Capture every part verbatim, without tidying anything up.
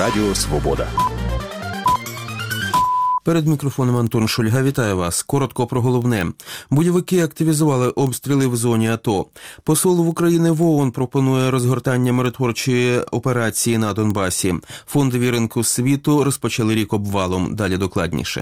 Радіо Свобода. Перед мікрофоном Антон Шульга. Вітаю вас. Коротко про головне. Бойовики активізували обстріли в зоні АТО. Посол в Україні в ООН пропонує розгортання миротворчої операції на Донбасі. Фондові ринку світу розпочали рік обвалом. Далі докладніше.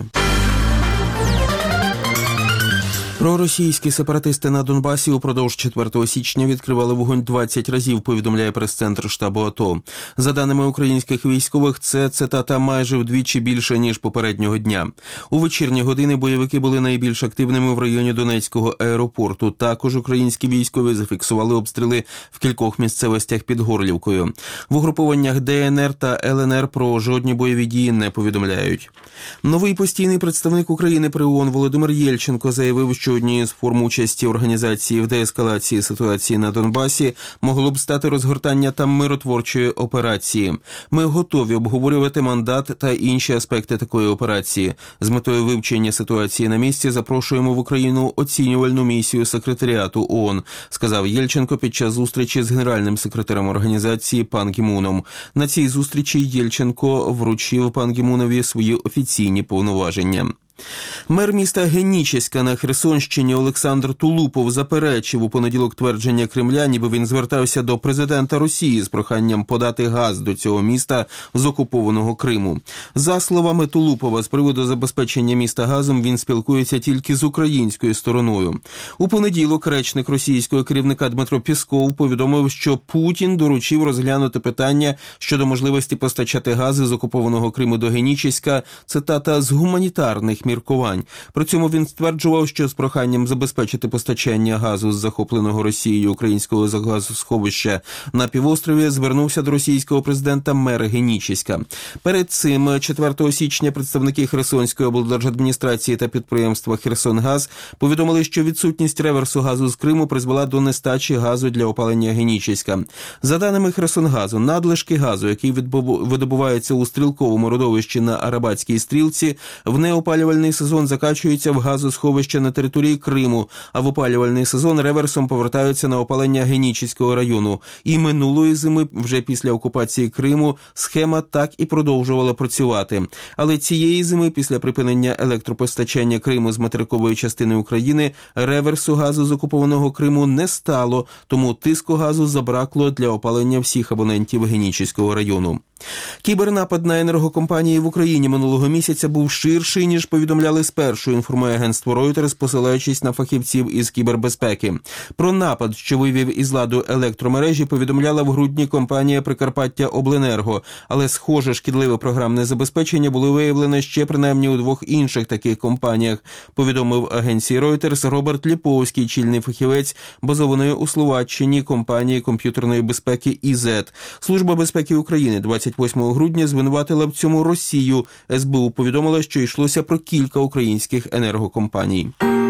Проросійські сепаратисти на Донбасі упродовж четвертого січня відкривали вогонь двадцять разів, повідомляє прес-центр штабу АТО. За даними українських військових, це, цитата, майже вдвічі більше, ніж попереднього дня. У вечірні години бойовики були найбільш активними в районі Донецького аеропорту. Також українські військові зафіксували обстріли в кількох місцевостях під Горлівкою. В угрупованнях ДНР та ЛНР про жодні бойові дії не повідомляють. Новий постійний представник України при ООН Володимир Єльченко заявив, що однією з форм участі організації в деескалації ситуації на Донбасі могло б стати розгортання там миротворчої операції. Ми готові обговорювати мандат та інші аспекти такої операції. З метою вивчення ситуації на місці запрошуємо в Україну оцінювальну місію секретаріату ООН, сказав Єльченко під час зустрічі з генеральним секретарем організації Пан Гі Муном. На цій зустрічі Єльченко вручив Пан Гі Мунові свої офіційні повноваження. Мер міста Генічеська на Херсонщині Олександр Тулупов заперечив у понеділок твердження Кремля, ніби він звертався до президента Росії з проханням подати газ до цього міста з окупованого Криму. За словами Тулупова, з приводу забезпечення міста газом він спілкується тільки з українською стороною. У понеділок речник російського керівника Дмитро Пєсков повідомив, що Путін доручив розглянути питання щодо можливості постачати гази з окупованого Криму до Генічеська, цитата, з гуманітарних міркувань. При цьому він стверджував, що з проханням забезпечити постачання газу з захопленого Росією українського газосховища на півострові звернувся до російського президента мер Генічеська. Перед цим четвертого січня представники Херсонської облдержадміністрації та підприємства «Херсонгаз» повідомили, що відсутність реверсу газу з Криму призвела до нестачі газу для опалення Генічеська. За даними Херсонгазу, надлишки газу, який видобувається у стрілковому родовищі на Арабатській стрілці, в неопалювальній сезон закачуються в газосховище на території Криму, а в опалювальний сезон реверсом повертаються на опалення Генічеського району. І минулої зими, вже після окупації Криму, схема так і продовжувала працювати. Але цієї зими, після припинення електропостачання Криму з материкової частини України, реверсу газу з окупованого Криму не стало, тому тиску газу забракло для опалення всіх абонентів Генічеського району. Кібернапад на енергокомпанії в Україні минулого місяця був ширший, ніж повідомляли спершу, інформує агентство Reuters, посилаючись на фахівців із кібербезпеки. Про напад, що вивів із ладу електромережі, повідомляла в грудні компанія Прикарпаття Обленерго, але схоже шкідливе програмне забезпечення було виявлено ще принаймні у двох інших таких компаніях, повідомив агенції Reuters Роберт Ліповський, чільний фахівець базованої у Словаччині компанії комп'ютерної безпеки і зет. Служба безпеки України двадцять восьмого грудня звинуватила в цьому Росію. ес бе у повідомила, що йшлося про кілька українських енергокомпаній.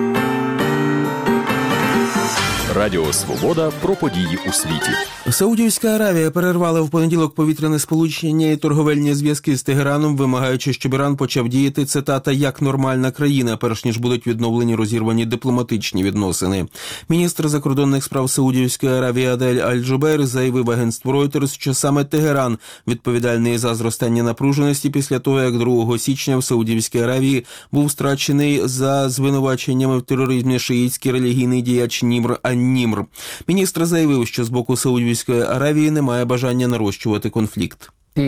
Радіо Свобода про події у світі. Саудівська Аравія перервала в понеділок повітряне сполучення і торговельні зв'язки з Тегераном, вимагаючи, щоб Іран почав діяти, цитата, як нормальна країна, перш ніж будуть відновлені розірвані дипломатичні відносини. Міністр закордонних справ Саудівської Аравії Адель Аль-Джубейр заявив агентству Reuters, що саме Тегеран відповідальний за зростання напруженості після того, як другого січня в Саудівській Аравії був страчений за звинуваченнями в тероризмі шиїтський релігійний діяч Німр ан-Німр. Міністр заявив, що з боку Саудівської Аравії немає бажання нарощувати конфлікт.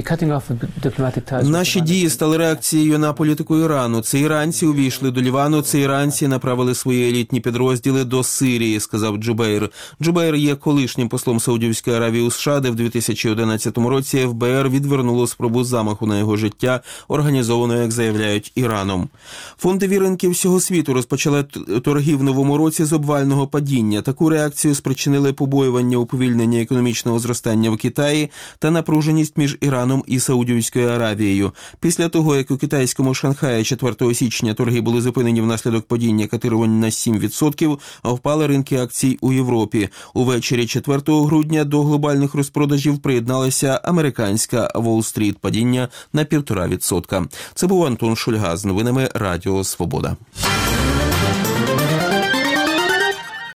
Наші дії стали реакцією на політику Ірану. Це іранці увійшли до Лівану, це іранці направили свої елітні підрозділи до Сирії, сказав Джубейр. Джубейр є колишнім послом Саудівської Аравії у США, де в дві тисячі одинадцятому році еф бе ер відвернуло спробу замаху на його життя, організованого, як заявляють, Іраном. Фондові ринки всього світу розпочали торги в новому році з обвального падіння. Таку реакцію спричинили побоювання уповільнення економічного зростання в Китаї та напруженість між Іраном Іраном і Саудівською Аравією. Після того, як у китайському Шанхаї четвертого січня торги були зупинені внаслідок падіння котирувань на сім відсотків, а впали ринки акцій у Європі. Увечері четвертого грудня до глобальних розпродажів приєдналася американська Уолл-стріт, падіння на півтора відсотка. Це був Антон Шульга з новинами Радіо Свобода.